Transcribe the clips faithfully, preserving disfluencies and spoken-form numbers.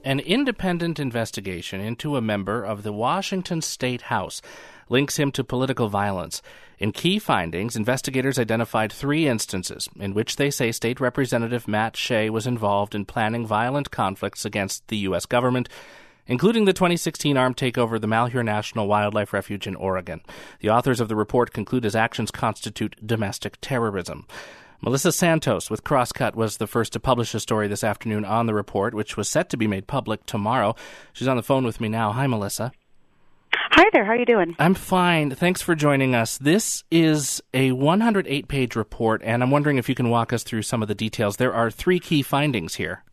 An independent investigation into a member of the Washington State House links him to political violence. In key findings, investigators identified three instances in which they say State Representative Matt Shea was involved in planning violent conflicts against the U S government, including the twenty sixteen armed takeover of the Malheur National Wildlife Refuge in Oregon. The authors of the report conclude his actions constitute domestic terrorism. Melissa Santos with Crosscut was the first to publish a story this afternoon on the report, which was set to be made public tomorrow. She's on the phone with me now. Hi, Melissa. Hi there. How are you doing? I'm fine. Thanks for joining us. This is a one hundred eight page report, and I'm wondering if you can walk us through some of the details. There are three key findings here.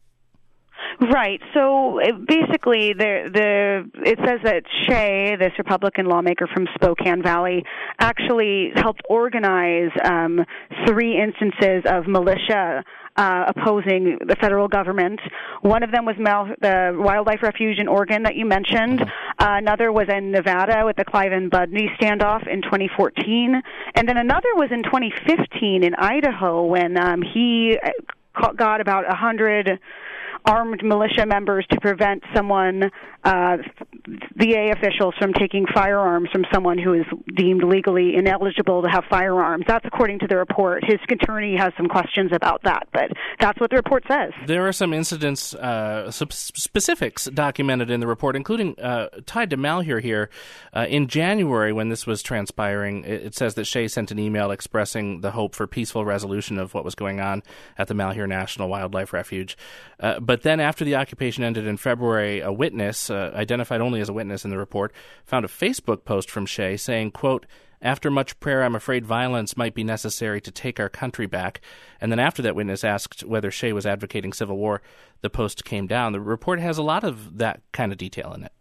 Right. So basically, the the it says that Shea, this Republican lawmaker from Spokane Valley, actually helped organize um, three instances of militia uh, opposing the federal government. One of them was Mal- the Wildlife Refuge in Oregon that you mentioned. Mm-hmm. Uh, another was in Nevada with the Cliven Bundy standoff in twenty fourteen. And then another was in twenty fifteen in Idaho when um, he got about one hundred armed militia members to prevent someone, uh, V A officials, from taking firearms from someone who is deemed legally ineligible to have firearms. That's according to the report. His attorney has some questions about that, but that's what the report says. There are some incidents, uh, some specifics documented in the report, including uh, tied to Malheur here. Uh, in January, when this was transpiring, it, it says that Shea sent an email expressing the hope for peaceful resolution of what was going on at the Malheur National Wildlife Refuge. Uh, But then after the occupation ended in February, a witness, uh, identified only as a witness in the report, found a Facebook post from Shea saying, quote, "After much prayer, I'm afraid violence might be necessary to take our country back." And then after that witness asked whether Shea was advocating civil war, the post came down. The report has a lot of that kind of detail in it.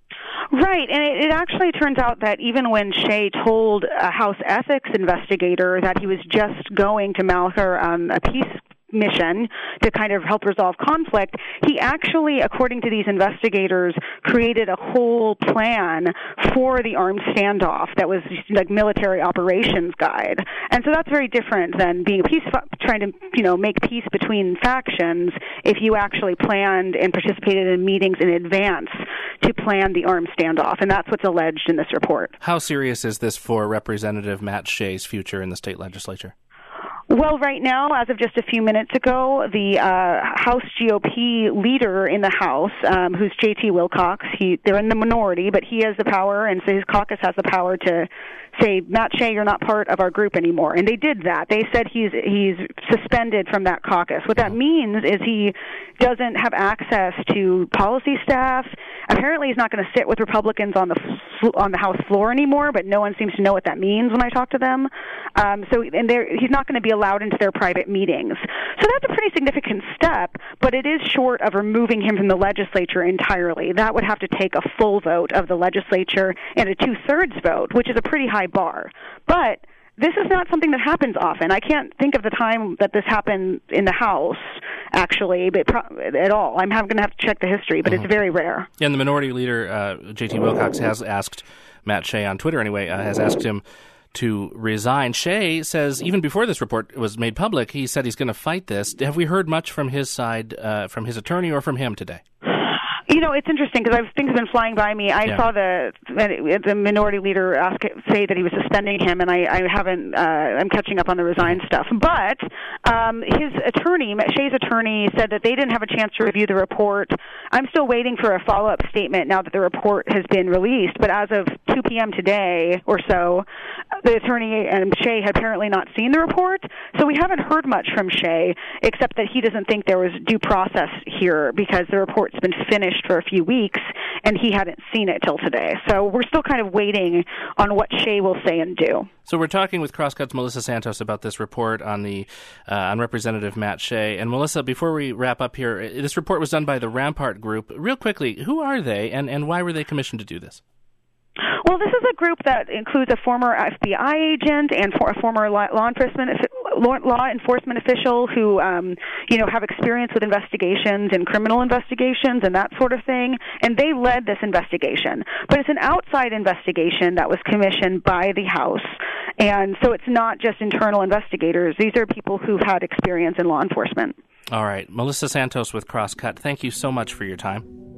Right, and it, it actually turns out that even when Shea told a House ethics investigator that he was just going to Malheur on a peace mission to kind of help resolve conflict, he actually, according to these investigators, created a whole plan for the armed standoff that was like military operations guide. And so that's very different than being a peace, trying to, you know, make peace between factions if you actually planned and participated in meetings in advance to plan the armed standoff. And that's what's alleged in this report. How serious is this for Representative Matt Shea's future in the state legislature? Well, right now, as of just a few minutes ago, the uh, House G O P leader in the House, um, who's J T Wilcox, he, they're in the minority, but he has the power, and so his caucus has the power to say, Matt Shea, you're not part of our group anymore. And they did that. They said he's he's suspended from that caucus. What that means is he doesn't have access to policy staff. Apparently, he's not going to sit with Republicans on the on the House floor anymore, but no one seems to know what that means when I talk to them. Um, so, and he's not going to be allowed into their private meetings. So that's a pretty significant step, but it is short of removing him from the legislature entirely. That would have to take a full vote of the legislature and a two-thirds vote, which is a pretty high bar. But this is not something that happens often. I can't think of the time that this happened in the House, actually, but pro- at all. I'm going to have to check the history, but mm-hmm. it's very rare. Yeah, and the minority leader, uh, J T Wilcox, has asked Matt Shea on Twitter anyway, uh, has asked him to resign. Shea says even before this report was made public, he said he's going to fight this. Have we heard much from his side, uh, from his attorney or from him today? You know, it's interesting because things have been flying by me. I yeah. saw the the minority leader ask say that he was suspending him, and I, I haven't. Uh, I'm catching up on the resign stuff. But um, his attorney, Shea's attorney, said that they didn't have a chance to review the report. I'm still waiting for a follow-up statement now that the report has been released. But as of two p.m. today or so, the attorney and Shea had apparently not seen the report, so we haven't heard much from Shea except that he doesn't think there was due process here because the report's been finished for a few weeks, and he hadn't seen it till today. So we're still kind of waiting on what Shea will say and do. So we're talking with Crosscut's Melissa Santos about this report on the uh, on Representative Matt Shea. And Melissa, before we wrap up here, this report was done by the Rampart Group. Real quickly, who are they, and, and why were they commissioned to do this? Well, this is a group that includes a former F B I agent and for a former law enforcement law enforcement official who, um, you know, have experience with investigations and criminal investigations and that sort of thing. And they led this investigation. But it's an outside investigation that was commissioned by the House. And so it's not just internal investigators. These are people who've had experience in law enforcement. All right. Melissa Santos with Crosscut, thank you so much for your time.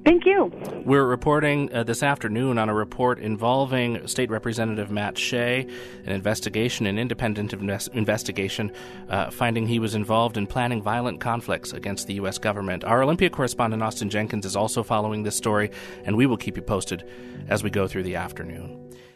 Thank you. We're reporting uh, this afternoon on a report involving State Representative Matt Shea, an investigation, an independent invest- investigation, uh, finding he was involved in planning violent conflicts against the U S government. Our Olympia correspondent Austin Jenkins is also following this story, and we will keep you posted as we go through the afternoon.